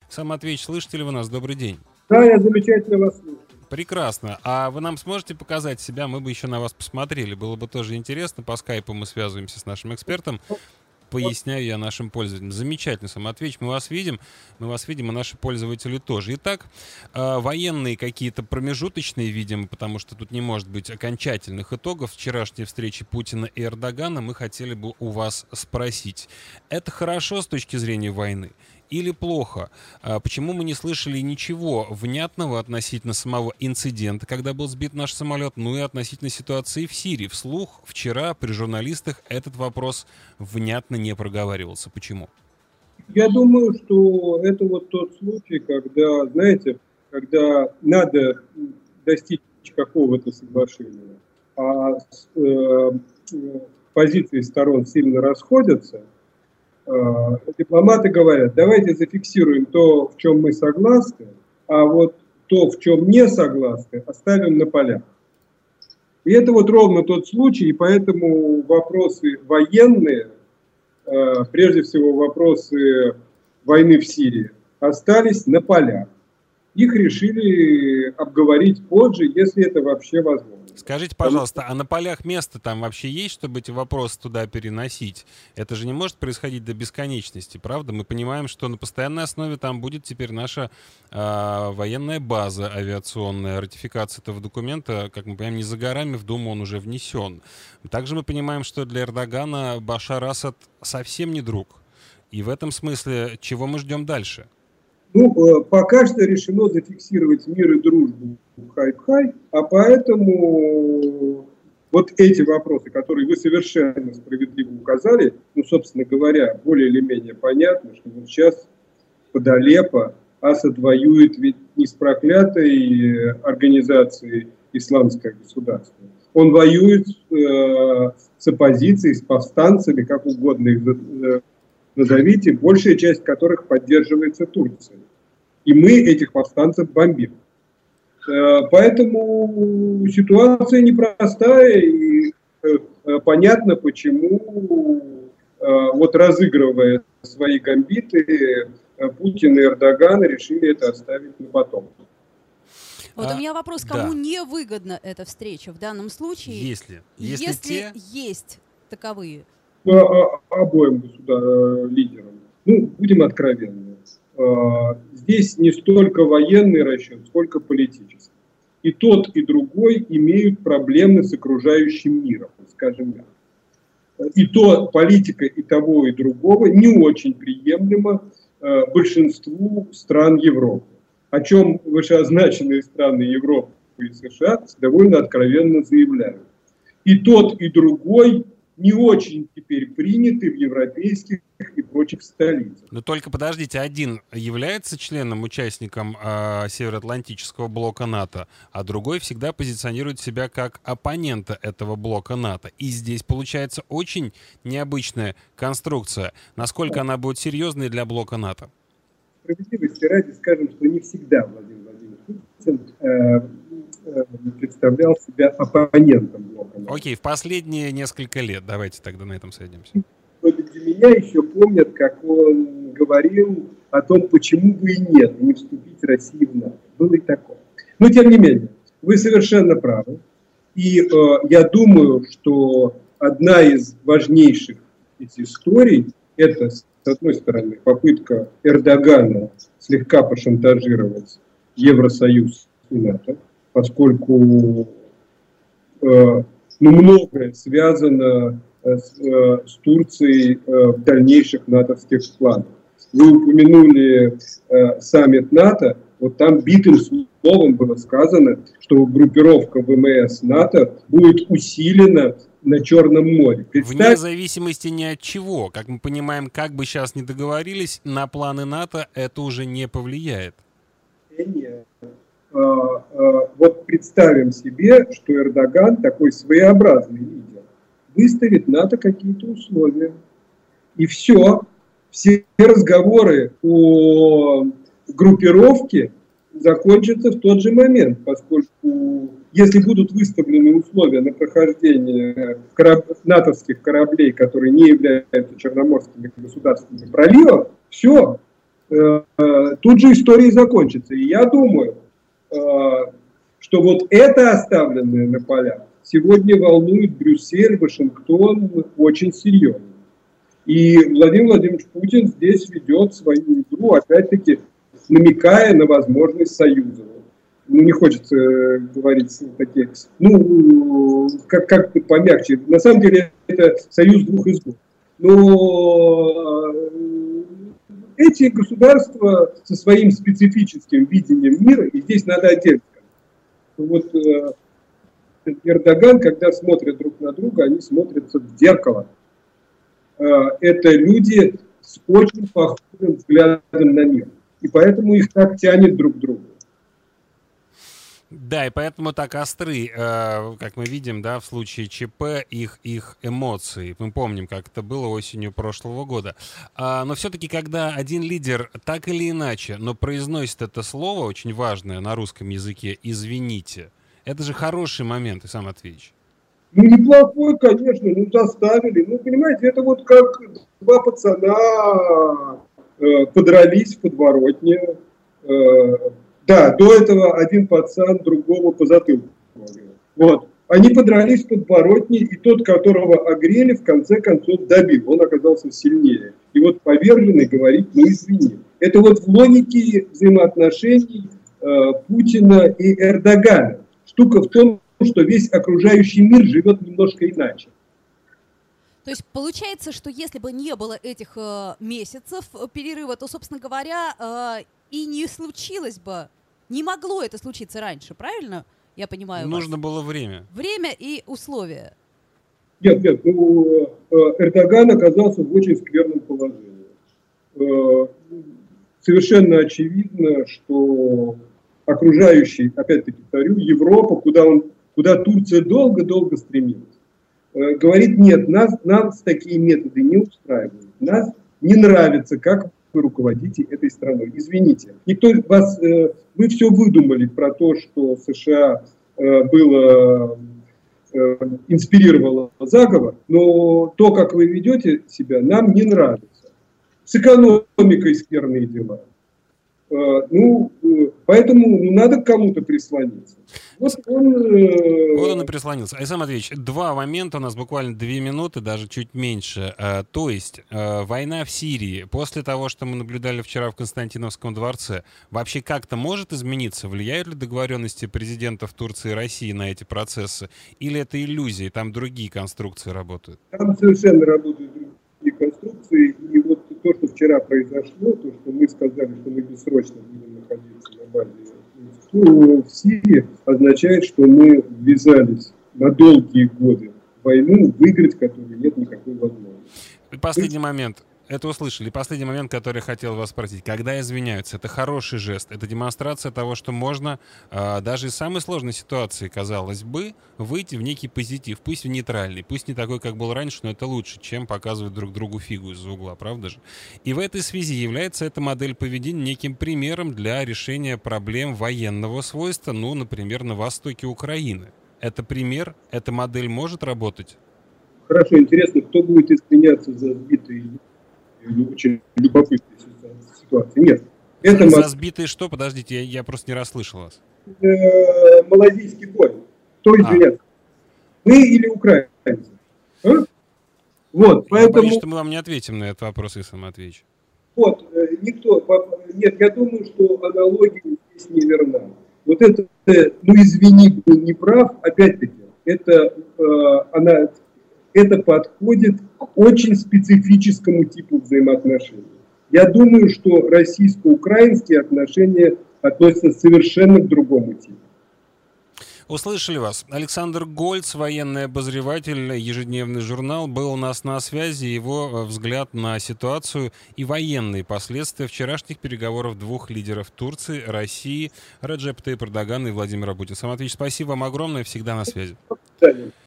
Самоответчик, слышите ли вы нас? Добрый день. Да, я замечательно вас слушаю. Прекрасно. А вы нам сможете показать себя? Мы бы еще на вас посмотрели. Было бы тоже интересно. По скайпу мы связываемся с нашим экспертом. Поясняю я нашим пользователям. Замечательно, Самоответчик. Мы вас видим, и наши пользователи тоже. Итак, военные какие-то промежуточные, видимо, потому что тут не может быть окончательных итогов вчерашней встречи Путина и Эрдогана, мы хотели бы у вас спросить. Это хорошо с точки зрения войны или плохо? Почему мы не слышали ничего внятного относительно самого инцидента, когда был сбит наш самолет, ну и относительно ситуации в Сирии? Вслух вчера при журналистах этот вопрос внятно не проговаривался. Почему? Я думаю, что это вот тот случай, когда, знаете, когда надо достичь какого-то соглашения, а позиции сторон сильно расходятся, дипломаты говорят, давайте зафиксируем то, в чем мы согласны, а вот то, в чем не согласны, оставим на полях. И это вот ровно тот случай, и поэтому вопросы военные, прежде всего вопросы войны в Сирии, остались на полях. Их решили обговорить позже, если это вообще возможно. Скажите, пожалуйста, а на полях место там вообще есть, чтобы эти вопросы туда переносить? Это же не может происходить до бесконечности, правда? Мы понимаем, что на постоянной основе там будет теперь наша военная база авиационная. Ратификация этого документа, как мы понимаем, не за горами, в Думу он уже внесен. Также мы понимаем, что для Эрдогана Башар Асад совсем не друг. И в этом смысле, чего мы ждем дальше? Ну, пока что решено зафиксировать мир и дружбу хай-хай, а поэтому вот эти вопросы, которые вы совершенно справедливо указали, ну, собственно говоря, более или менее понятно, что вот сейчас под Алеппо Асад воюет ведь не с проклятой организацией «Исламское государство». Он воюет с оппозицией, с повстанцами, как угодно их назовите, большая часть которых поддерживается Турцией. И мы этих повстанцев бомбим. Поэтому ситуация непростая, и понятно, почему, вот разыгрывая свои гамбиты, Путин и Эрдоган решили это оставить на потом. Вот у меня вопрос, кому не выгодна эта встреча в данном случае? Если есть таковые. Обоим лидерам. Ну, будем откровенны. Здесь не столько военный расчет, сколько политический. И тот, и другой имеют проблемы с окружающим миром, скажем так. И то политика и того, и другого не очень приемлема большинству стран Европы. О чем вышеозначенные страны Европы и США довольно откровенно заявляют. И тот, и другой не очень теперь приняты в европейских и прочих столицах. Но только подождите, один является членом, участником Североатлантического блока НАТО, а другой всегда позиционирует себя как оппонента этого блока НАТО. И здесь получается очень необычная конструкция. Насколько она будет серьезной для блока НАТО? Справедливости ради скажем, что не всегда Владимир Владимирович Путин представлял себя оппонентом блока НАТО. Окей, в последние несколько лет. Давайте тогда на этом сойдемся. Для меня еще помнят, как он говорил о том, почему бы и нет, не вступить России в НАТО. Было и такое. Но тем не менее, вы совершенно правы. И я думаю, что одна из важнейших историй – это, с одной стороны, попытка Эрдогана слегка пошантажировать Евросоюз и НАТО, поскольку многое связано с Турцией в дальнейших натовских планах. Вы упомянули саммит НАТО, вот там битым словом было сказано, что группировка ВМС НАТО будет усилена на Черном море. Вне зависимости ни от чего. Как мы понимаем, как бы сейчас не договорились, на планы НАТО это уже не повлияет. Нет. Вот представим себе, что Эрдоган такой своеобразный лидер, выставит НАТО какие-то условия. И все разговоры о группировке закончатся в тот же момент, поскольку если будут выставлены условия на прохождение натовских кораблей, которые не являются черноморскими государственными проливом, все, тут же история закончится. И я думаю, что вот это оставленное на полях сегодня волнует Брюссель, Вашингтон очень серьезно. И Владимир Владимирович Путин здесь ведет свою игру, опять-таки намекая на возможность союза. Ну, не хочется говорить такие, ну, как-то помягче. На самом деле это союз двух изгоев. Но эти государства со своим специфическим видением мира, и здесь надо отдельно сказать, вот Эрдоган, когда смотрят друг на друга, они смотрятся в зеркало. Это люди с очень похожим взглядом на мир. И поэтому их так тянет друг к другу. Да, и поэтому так остры, как мы видим, да, в случае ЧП, их эмоции. Мы помним, как это было осенью прошлого года. Но все-таки, когда один лидер так или иначе, но произносит это слово, очень важное на русском языке, «извините», это же хороший момент, Исам Матвеевич. Ну, неплохой, конечно, ну, заставили. Ну, понимаете, это вот как два пацана подрались в подворотне. Да, до этого один пацан другого по затылку. Вот. Они подрались в подворотне, и тот, которого огрели, в конце концов добил. Он оказался сильнее. И вот поверженный говорит, ну, извини. Это вот в логике взаимоотношений Путина и Эрдогана. Штука в том, что весь окружающий мир живет немножко иначе. То есть получается, что если бы не было этих месяцев перерыва, то, собственно говоря, и не случилось бы, не могло это случиться раньше, правильно? Я понимаю. Нужно было время. Время и условия. Нет, ну, Эрдоган оказался в очень скверном положении. Совершенно очевидно, что окружающий, опять-таки повторю, Европа, куда Турция долго-долго стремилась, говорит, нет, нас такие методы не устраивают, нас не нравится, как вы руководите этой страной. Извините, вы все выдумали про то, что США инспирировало заговор, но то, как вы ведете себя, нам не нравится. С экономикой скверные дела. Поэтому надо к кому-то прислониться. Вот он и прислонился. Исам Матвеевич, два момента, у нас буквально 2 минуты, даже чуть меньше. То есть война в Сирии, после того, что мы наблюдали вчера в Константиновском дворце, вообще как-то может измениться? Влияют ли договоренности президентов Турции и России на эти процессы? Или это иллюзии, там другие конструкции работают? Там совершенно работают другие конструкции. И вот то, что вчера произошло, то, что мы сказали, что мы бессрочно будем находиться на базе в Сирии, означает, что мы ввязались на долгие годы в войну, выиграть которую нет никакой возможности. Последний момент. Это услышали. Последний момент, который я хотел вас спросить. Когда извиняются, это хороший жест. Это демонстрация того, что можно даже из самой сложной ситуации, казалось бы, выйти в некий позитив. Пусть в нейтральный, пусть не такой, как был раньше, но это лучше, чем показывать друг другу фигу из-за угла, правда же? И в этой связи является эта модель поведения неким примером для решения проблем военного свойства, ну, например, на востоке Украины. Это пример? Эта модель может работать? Хорошо, интересно, кто будет извиняться за сбитые очень любопытная ситуация. Нет. Это за сбитые что? Подождите, я просто не расслышал вас. Малазийский бой. Кто извиняется? Мы или украинцы? Вот, поэтому... Я боюсь, что мы вам не ответим на этот вопрос, Исам Матвеевич. Вот, никто... Нет, я думаю, что аналогия здесь не верна. Вот это, ну извини, был неправ, опять-таки, это подходит к очень специфическому типу взаимоотношений. Я думаю, что российско-украинские отношения относятся совершенно к другому типу. Услышали вас. Александр Гольц, военный обозреватель, ежедневный журнал, был у нас на связи. Его взгляд на ситуацию и военные последствия вчерашних переговоров двух лидеров Турции, России, Реджеп Тайип Эрдогана и Владимира Путина. Исам Матвеевич, спасибо вам огромное. Всегда на связи.